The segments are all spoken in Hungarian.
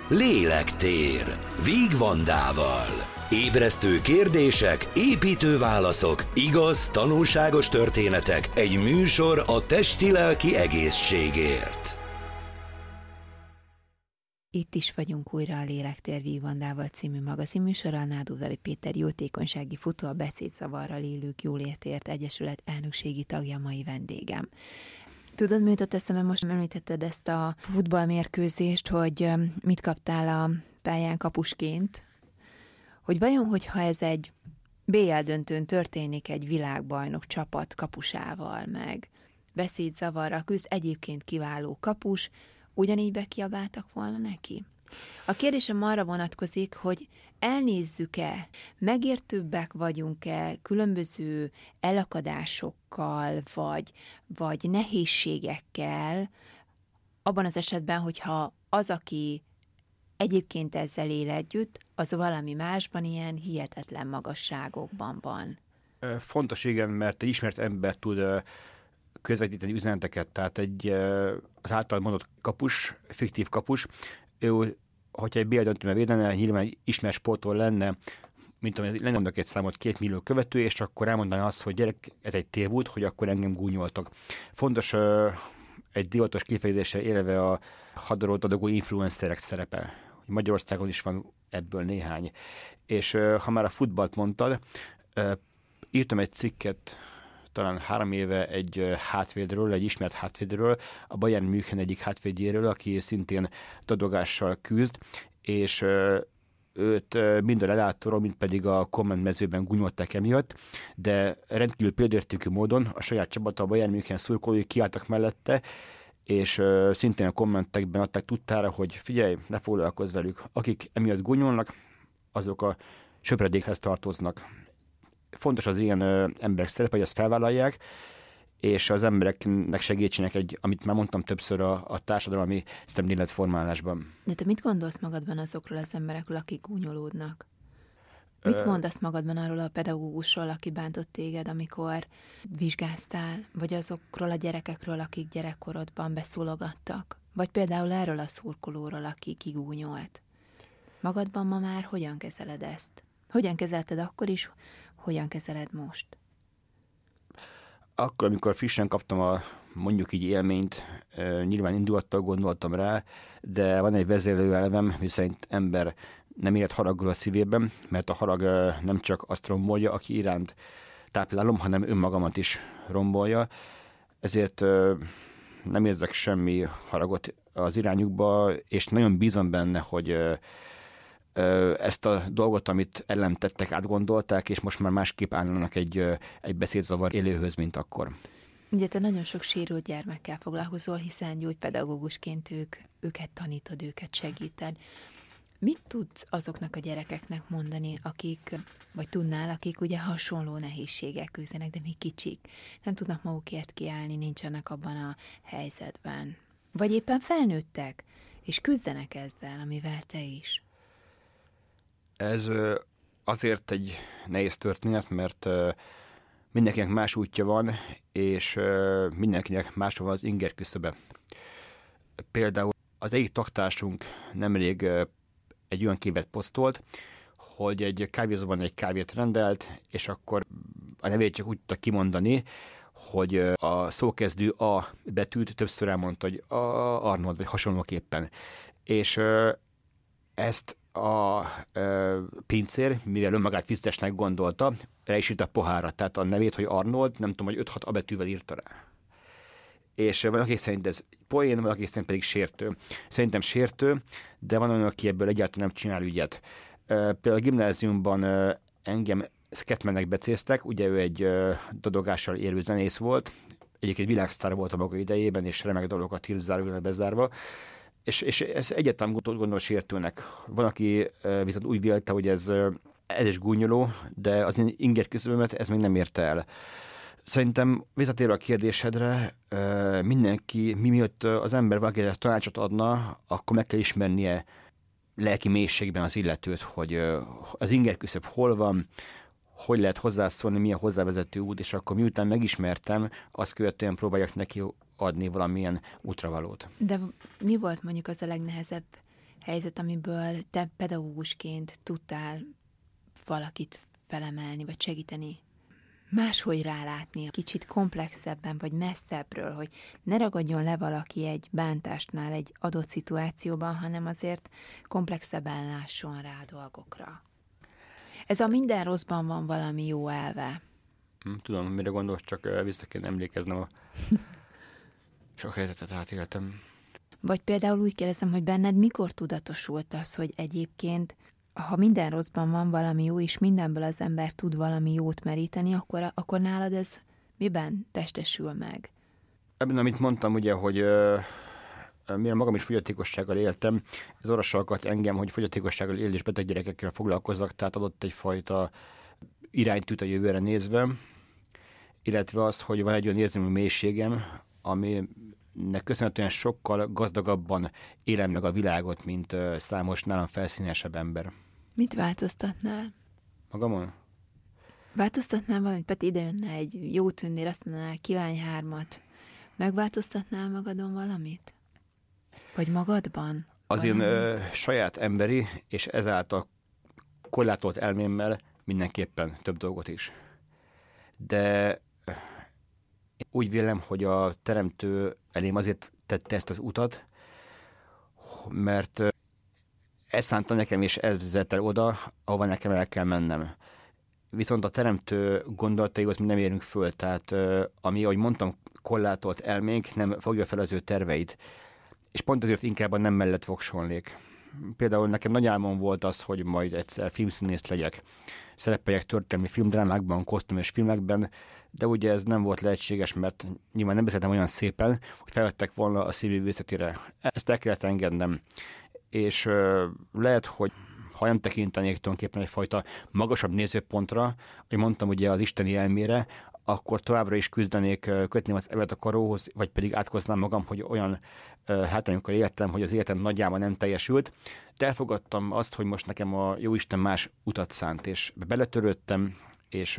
Lélektér Víg Vandával. Ébresztő kérdések, építő válaszok, igaz, tanulságos történetek, egy műsor a testi-lelki egészségért. Itt is vagyunk újra a Lélektér Víg Vandával című magazinműsorral. Nádudvari Péter jótékonysági futó, a Beszédzavarral élők jólétért egyesület elnökségi tagja, mai vendégem. Tudod, mi jutott eszembe, most említetted ezt a futballmérkőzést, hogy mit kaptál a pályán kapusként, hogy vajon, hogyha ez egy BL döntőn történik egy világbajnok csapat kapusával, meg beszédzavarra küzd, egyébként kiváló kapus, ugyanígy bekiabáltak volna neki? A kérdésem arra vonatkozik, hogy elnézzük-e, megértőbbek vagyunk-e különböző elakadásokkal, vagy nehézségekkel, abban az esetben, hogyha az, aki egyébként ezzel él együtt, az valami másban ilyen hihetetlen magasságokban van. Fontos, igen, mert egy ismert ember tud közvetíteni üzeneteket, tehát az által mondott kapus, fiktív kapus, ő, hogyha egy BL döntőben védene, nyilván ismert sportol lenne, mint amely lenne mondok egy számot 2 millió követő, és akkor elmondaná azt, hogy gyerek, ez egy tévút, hogy akkor engem gúnyoltak. Fontos egy divatos kifejezéssel élve a hadarolt adagú influencerek szerepe. Magyarországon is van ebből néhány. És ha már a futballt mondtad, írtam egy cikket talán 3 éve egy hátvédről, egy ismert hátvédről, a Bayern München egyik hátvédjéről, aki szintén dadogással küzd, és őt mind a lelátóról, mind pedig a kommentmezőben gúnyolták emiatt, de rendkívül példaértékű módon a saját csapata, a Bayern München szurkolói kiálltak mellette, és szintén a kommentekben adták tudtára, hogy figyelj, ne foglalkozz velük. Akik emiatt gúnyolnak, azok a söpredékhez tartoznak. Fontos az ilyen emberek szerepe, hogy azt felvállalják, és az embereknek segítsenek amit már mondtam többször a társadalmi szemléletformálásban. De te mit gondolsz magadban azokról az emberekről, akik gúnyolódnak? Mit mondasz magadban arról a pedagógusról, aki bántott téged, amikor vizsgáztál, vagy azokról a gyerekekről, akik gyerekkorodban beszólogattak? Vagy például erről a szurkolóról, aki kigúnyolt? Magadban ma már hogyan kezeled ezt? Hogyan kezelted akkor is, hogyan kezeled most? Akkor, amikor frissen kaptam mondjuk így élményt, nyilván indulattal gondoltam rá, de van egy vezérlőelvem, miszerint ember nem élet haraggal a szívében, mert a harag nem csak azt rombolja, aki iránt táplálom, hanem önmagamat is rombolja. Ezért nem érzek semmi haragot az irányukba, és nagyon bízom benne, hogy ezt a dolgot, amit ellen tettek, átgondolták, és most már másképp állnak egy beszédzavar élőhöz, mint akkor. Ugye te nagyon sok sérült gyermekkel foglalkozol, hiszen gyógypedagógusként őket tanítod, őket segíted. Mit tudsz azoknak a gyerekeknek mondani, akik ugye hasonló nehézségek küzdenek, de még kicsik, nem tudnak magukért kiállni, nincsenek abban a helyzetben? Vagy éppen felnőttek, és küzdenek ezzel, amivel te is? Ez azért egy nehéz történet, mert mindenkinek más útja van, és mindenkinek máshol van az inger küszöbe. Például az egyik taktársunk nemrég egy olyan képet posztolt, hogy egy kávézóban egy kávét rendelt, és akkor a nevét csak úgy tudta kimondani, hogy a szókezdő A betűt többször elmondta, hogy Arnold, vagy hasonlóképpen. És ezt a pincér, mivel önmagát tisztesnek gondolta, rá is írt a pohára, tehát a nevét, hogy Arnold, nem tudom, hogy 5-6 abetűvel írta rá. És van, aki szerint ez poén, van, aki szerint pedig sértő. Szerintem sértő, de van olyan, aki ebből egyáltalán nem csinál ügyet. Például a gimnáziumban engem Scatmannek becéztek, ugye ő egy dadogással érő zenész volt, egyébként világsztár volt a maga idejében, és remek dolgokat írt zárójelbe bezárva, és ez egyáltalán gondol sértőnek. Van, aki viszont úgy vélte, hogy ez is gúnyoló, de az én inger küszöbömet ez még nem érte el. Szerintem visszatérve a kérdésedre, mindenki, miatt az ember valakinek tanácsot adna, akkor meg kell ismernie lelki mélységben az illetőt, hogy az inger küszöb hol van, hogy lehet hozzászólni, mi a hozzávezető út, és akkor miután megismertem, azt követően próbáljak neki adni valamilyen útravalót. De mi volt mondjuk az a legnehezebb helyzet, amiből te pedagógusként tudtál valakit felemelni, vagy segíteni máshogy rálátni, kicsit komplexebben, vagy messzebbről, hogy ne ragadjon le valaki egy bántásnál egy adott szituációban, hanem azért komplexebben lásson rá a dolgokra. Ez a minden rosszban van valami jó elve. Tudom, mire gondolsz, csak vissza kéne emlékeznem a sok helyzetet átéltem. Vagy például úgy kérdezem, hogy benned mikor tudatosult az, hogy egyébként, ha minden rosszban van valami jó, és mindenből az ember tud valami jót meríteni, akkor nálad ez miben testesül meg? Ebben, amit mondtam, ugye, hogy mivel magam is fogyatékossággal éltem, ez arra sarkalt engem, hogy fogyatékossággal élő és beteg gyerekekkel foglalkozzak, tehát adott egyfajta iránytűt a jövőre nézve, illetve az, hogy van egy olyan érzelmi mélységem, aminek köszönhetően sokkal gazdagabban élem meg a világot, mint számos nálam felszínesebb ember. Mit változtatnál? Magamon? Változtatnál valamit? Peti ide jönne egy jó tündér, azt mondaná, kívánj 3. Megváltoztatnál magadon valamit? Vagy magadban? Az én saját emberi és ezáltal korlátolt elmémmel mindenképpen több dolgot is. De úgy vélem, hogy a teremtő elém azért tette ezt az utat, mert ez szánta nekem, és ez vezet el oda, ahova nekem el kell mennem. Viszont a teremtő gondolataihoz mi nem érünk föl, tehát ami, ahogy mondtam, korlátolt elménk nem fogja fel az ő terveit. És pont ezért inkább a nem mellett voksolnék. Például nekem nagy álmom volt az, hogy majd egyszer filmszínész legyek. Szerepeljek történelmi filmdrámákban, kosztümös filmekben, de ugye ez nem volt lehetséges, mert nyilván nem beszéltem olyan szépen, hogy felvettek volna a színművészetére. Ezt el kellett engednem. És lehet, hogy ha nem tekintenék tulajdonképpen egyfajta magasabb nézőpontra, hogy mondtam ugye az isteni elmére, akkor továbbra is küzdenék, kötném az evet a karóhoz, vagy pedig átkoznám magam, hogy olyan hátrányokkal éltem, hogy az életem nagyjában nem teljesült. De elfogadtam azt, hogy most nekem a Jóisten más utat szánt, és beletörődtem, és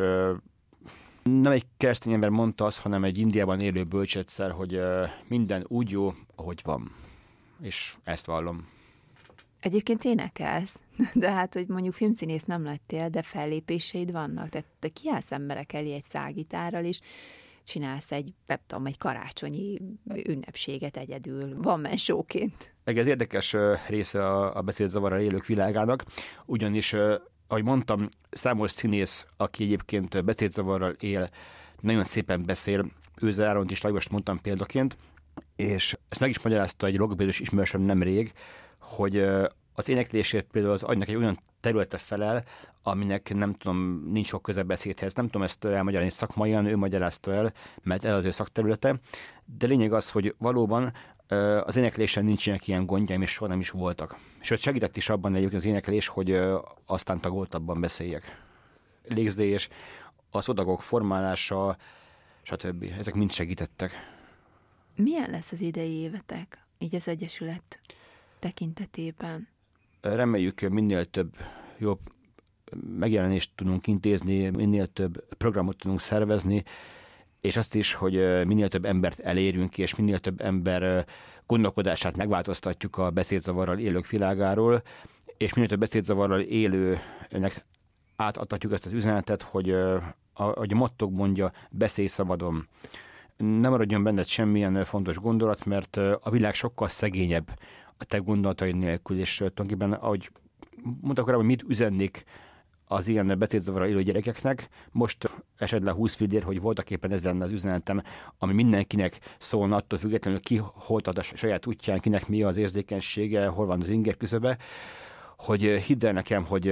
nem egy keresztény ember mondta azt, hanem egy Indiában élő bölcsétszer, hogy minden úgy jó, ahogy van. És ezt vallom. Egyébként énekelsz, de hát, hogy mondjuk filmszínész nem lettél, de fellépéseid vannak. Tehát te kiállsz emberek elé egy szágitárral, és csinálsz egy karácsonyi ünnepséget egyedül, van mensóként. Ez érdekes része a beszédzavarral élők világának, ugyanis, ahogy mondtam, számos színész, aki egyébként beszédzavarral él, nagyon szépen beszél, Őze Áront is Lajost mondtam példaként, és ezt meg is magyarázta egy logopédus ismerősöm nemrég, hogy az éneklésért például az agynak egy olyan területe felel, aminek nem tudom, nincs sok köze beszédhez. Nem tudom ezt elmagyarázni szakmaian, ő magyarázta el, mert ez az ő szakterülete. De lényeg az, hogy valóban az éneklésen nincsenek ilyen gondjaim, és soha nem is voltak. Sőt, segített is abban egyébként az éneklés, hogy aztán tagoltabban beszéljek. Légzés, a szodagok formálása, stb. Ezek mind segítettek. Milyen lesz az idei évetek, így az Egyesület tekintetében? Reméljük, minél több jobb megjelenést tudunk intézni, minél több programot tudunk szervezni, és azt is, hogy minél több embert elérünk, és minél több ember gondolkodását megváltoztatjuk a beszédzavarral élők világáról, és minél több beszédzavarral élőnek átadhatjuk ezt az üzenetet, hogy ahogy a mottók mondja, beszélj szabadon. Nem maradjon benned semmilyen fontos gondolat, mert a világ sokkal szegényebb a te gondolataid nélkül, és tulajdonképpen, ahogy mondtam korábban, mit üzennék az ilyen beszédzavarral élő gyerekeknek, most esett le 20 fillér, hogy voltak éppen ez lenne az üzenetem, ami mindenkinek szólna attól függetlenül, ki hol tart a saját útján, kinek mi az érzékenysége, hol van az inger küszöbe, hogy hidd el nekem, hogy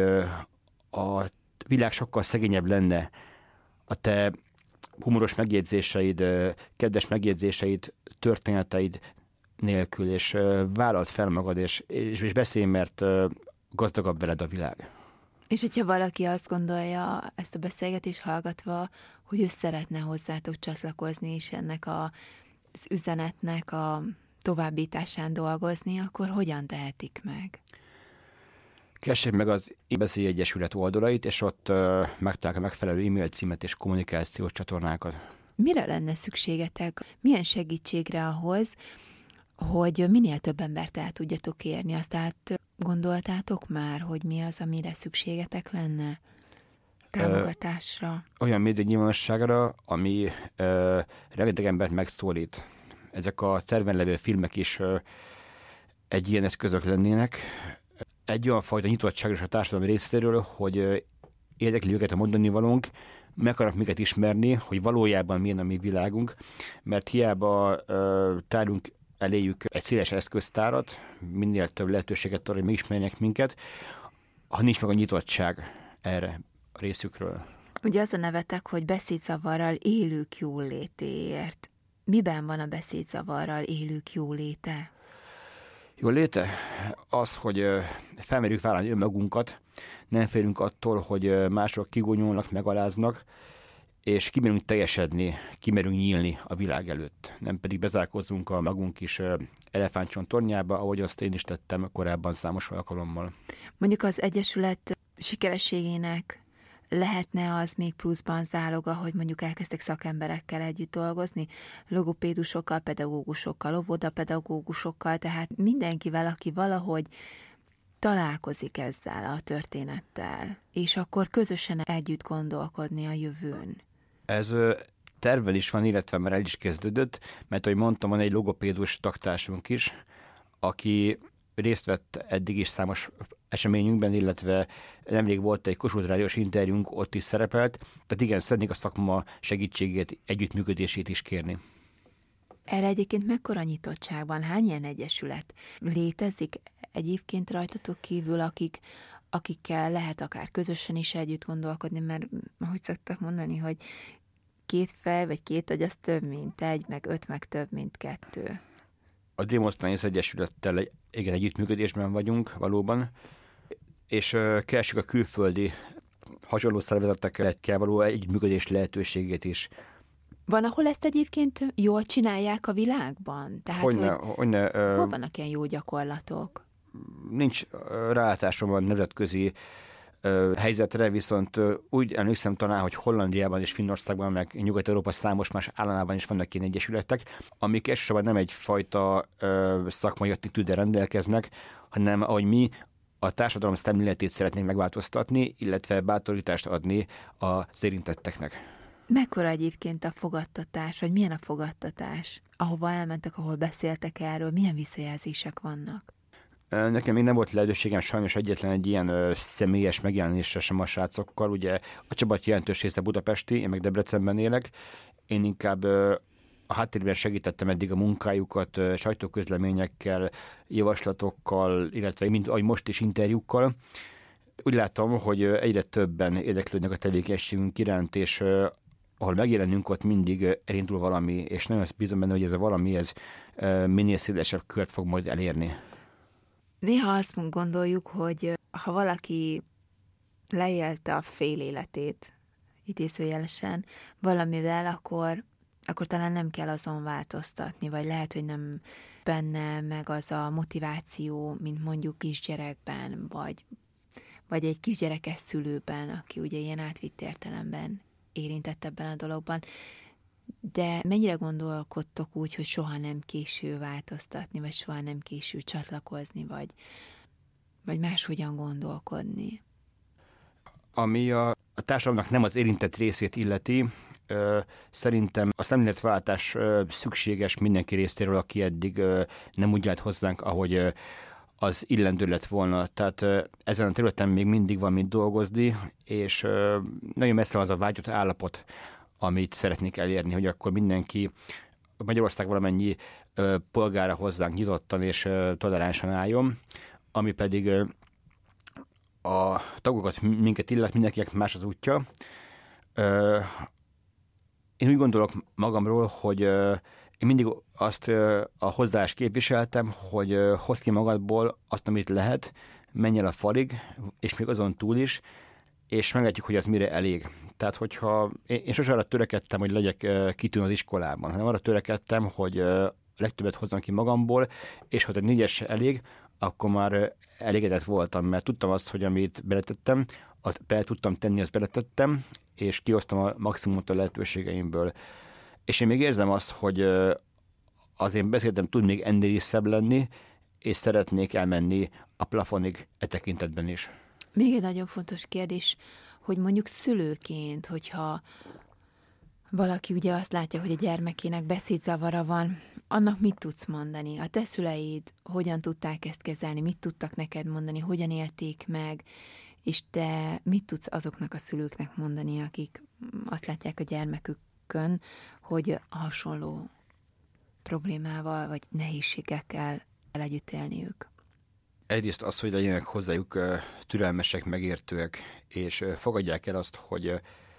a világ sokkal szegényebb lenne a te humoros megjegyzéseid, kedves megjegyzéseid, történeteid nélkül, és vállald fel magad, és beszélj, mert gazdagabb veled a világ. És hogyha valaki azt gondolja ezt a beszélgetést hallgatva, hogy ő szeretne hozzátok csatlakozni, és ennek az üzenetnek a továbbításán dolgozni, akkor hogyan tehetik meg? Keressék meg az Beszélj Egyesület oldalait, és ott megtalálják a megfelelő e-mail címet és kommunikációs csatornákat. Mire lenne szükségetek? Milyen segítségre ahhoz, hogy minél több embert el tudjatok érni. Azt gondoltátok már, hogy mi az, amire szükségetek lenne támogatásra? Olyan média nyilvánosságra, ami rengeteg embert megszólít. Ezek a terven levő filmek is egy ilyen eszközök lennének. Egy olyan fajta nyitottságra a társadalom részéről, hogy érdekli őket a mondani valónk, meg akarnak minket ismerni, hogy valójában milyen a mi világunk, mert hiába tárunk eléjük egy széles eszköztárat, minél több lehetőséget arra, hogy megismerjenek minket, ha nincs meg a nyitottság erre a részükről. Ugye az a nevetek, hogy beszédzavarral élők jólétéért. Miben van a beszédzavarral élők jóléte? Jóléte? Az, hogy felmerjük vállalni önmagunkat, nem félünk attól, hogy mások kigonyolnak, megaláznak, és kimerünk teljesedni, kimerünk nyílni a világ előtt. Nem pedig bezárkózzunk a magunk is elefántcsont tornyába, ahogy azt én is tettem korábban számos alkalommal. Mondjuk az Egyesület sikerességének lehetne az még pluszban záloga, hogy mondjuk elkezdtek szakemberekkel együtt dolgozni, logopédusokkal, pedagógusokkal, óvodapedagógusokkal, tehát mindenkivel, aki valahogy találkozik ezzel a történettel, és akkor közösen együtt gondolkodni a jövőn. Ez tervvel is van, illetve már el is kezdődött, mert ahogy mondtam, van egy logopédus taktársunk is, aki részt vett eddig is számos eseményünkben, illetve nemrég volt egy Kossuth Rádiós interjúnk, ott is szerepelt, tehát igen, szeretnék a szakma segítségét, együttműködését is kérni. Erre egyébként mekkora nyitottság van? Hány ilyen egyesület létezik egyébként rajtatok kívül, akikkel lehet akár közösen is együtt gondolkodni, mert ahogy szoktak mondani, hogy 2 fej vagy 2 agy az több, mint 1, meg 5, meg több, mint 2. A Démosztránész Egyesülettel igen, együttműködésben vagyunk valóban, és keresjük a külföldi hasonló szervezetekkel való együttműködés lehetőségét is. Van, ahol ezt egyébként jól csinálják a világban? Tehát, hol vannak ilyen jó gyakorlatok? Nincs rálátásom a nemzetközi helyzetre, viszont úgy emlékszem talán, hogy Hollandiában és Finnországban, meg Nyugat-Európa számos más államában is vannak ilyen egyesületek, amik elsősorban nem egyfajta szakmai attitűddel rendelkeznek, hanem ahogy mi a társadalom szemléletét szeretnénk megváltoztatni, illetve bátorítást adni az érintetteknek. Mekkora egyébként a fogadtatás, vagy milyen a fogadtatás? Ahova elmentek, ahol beszéltek erről, milyen visszajelzések vannak? Nekem még nem volt lehetőségem sajnos egyetlen egy ilyen személyes megjelenésre sem a srácokkal. Ugye a csapat jelentős része budapesti, én meg Debrecenben élek. Én inkább a háttérben segítettem eddig a munkájukat sajtóközleményekkel, javaslatokkal, illetve mint ahogy most is interjúkkal. Úgy látom, hogy egyre többen érdeklődnek a tevékenységünk iránt, és ahol megjelenünk, ott mindig elindul valami, és nagyon bízom benne, hogy ez a valami, ez minél szélesebb kört fog majd elérni. Néha azt gondoljuk, hogy ha valaki leélte a fél életét, idézőjelesen, valamivel, akkor talán nem kell azon változtatni, vagy lehet, hogy nem benne meg az a motiváció, mint mondjuk kisgyerekben, vagy egy kisgyerekes szülőben, aki ugye ilyen átvitt értelemben érintett ebben a dologban. De mennyire gondolkodtok úgy, hogy soha nem késő változtatni, vagy soha nem késő csatlakozni, vagy máshogyan gondolkodni? Ami a társadalomnak nem az érintett részét illeti, szerintem a szemléletváltás szükséges mindenki részéről, aki eddig nem úgy állt hozzánk, ahogy az illendő lett volna. Tehát ezen a területen még mindig van mit dolgozni, és nagyon messze az a vágyott állapot, amit szeretnék elérni, hogy akkor mindenki Magyarország valamennyi polgára hozzánk nyitottan és toleránsan álljon, ami pedig a tagokat minket illet, mindenkinek más az útja. Én úgy gondolok magamról, hogy én mindig azt a hozzáállást képviseltem, hogy hozz ki magadból azt, amit lehet, menj el a falig, és még azon túl is, és meglátjuk, hogy az mire elég. Tehát, hogyha én sosem arra törekedtem, hogy legyek kitűnő az iskolában, hanem arra törekedtem, hogy a legtöbbet hozzam ki magamból, és ha egy 4-es elég, akkor már elégedett voltam, mert tudtam azt, hogy amit beletettem, azt be tudtam tenni, azt beletettem, és kihoztam a maximumot a lehetőségeimből. És én még érzem azt, hogy az én beszédem tud még ennél is szebb lenni, és szeretnék elmenni a plafonig e tekintetben is. Még egy nagyon fontos kérdés, hogy mondjuk szülőként, hogyha valaki ugye azt látja, hogy a gyermekének beszédzavara van, annak mit tudsz mondani? A te szüleid hogyan tudták ezt kezelni, mit tudtak neked mondani, hogyan élték meg, és te mit tudsz azoknak a szülőknek mondani, akik azt látják a gyermekükön, hogy hasonló problémával vagy nehézségekkel együtt élniük? Egyrészt az, hogy legyenek hozzájuk türelmesek, megértőek, és fogadják el azt, hogy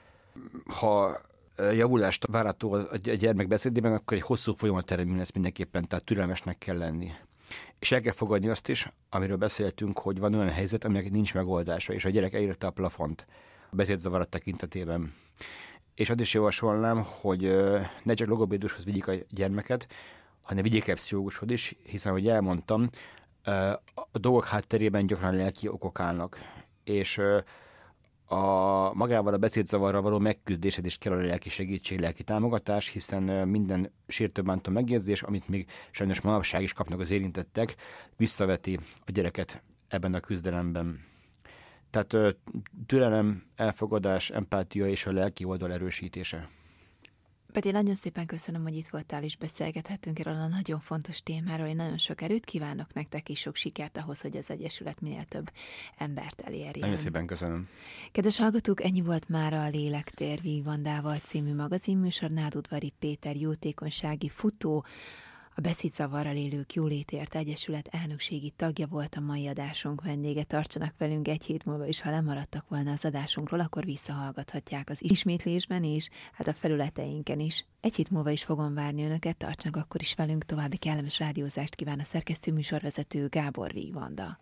ha javulást várható a gyermek beszédében, akkor egy hosszú folyamat eredmény lesz mindenképpen, tehát türelmesnek kell lenni. És el kell fogadni azt is, amiről beszéltünk, hogy van olyan helyzet, aminek nincs megoldása, és a gyerek elérte a plafont a beszédzavarat tekintetében. És azt is javasolnám, hogy ne csak logopédushoz vigyék a gyermeket, hanem vigyék el pszichológushoz is, hiszen, ahogy elmondtam, a dolgok hátterében gyakran lelki okok állnak, és magával a beszédzavarral való megküzdésed is kell a lelki segítség, lelki támogatás, hiszen minden sértőbántó megjegyzés, amit még sajnos manapság is kapnak az érintettek, visszaveti a gyereket ebben a küzdelemben. Tehát türelem, elfogadás, empátia és a lelki oldal erősítése. Peti, nagyon szépen köszönöm, hogy itt voltál és beszélgethetünk erről a nagyon fontos témáról. Én nagyon sok erőt kívánok nektek és sok sikert ahhoz, hogy az Egyesület minél több embert elérjen. Nagyon szépen köszönöm. Kedves hallgatók, ennyi volt már a Lélektér Víg Vandával című magazinműsor. Nádudvari Péter jótékonysági futó, a beszédzavarral élők jólétért Egyesület elnökségi tagja volt a mai adásunk vendége. Tartsanak velünk egy hét múlva is, ha lemaradtak volna az adásunkról, akkor visszahallgathatják az ismétlésben és hát a felületeinken is. Egy hét múlva is fogom várni önöket, tartsanak akkor is velünk, további kellemes rádiózást kíván a szerkesztő műsorvezető Gábor Víg Vanda.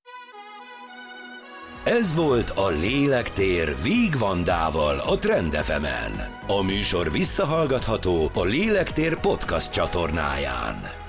Ez volt a Lélektér Víg Vandával a Trend FM-en. A műsor visszahallgatható a Lélektér podcast csatornáján.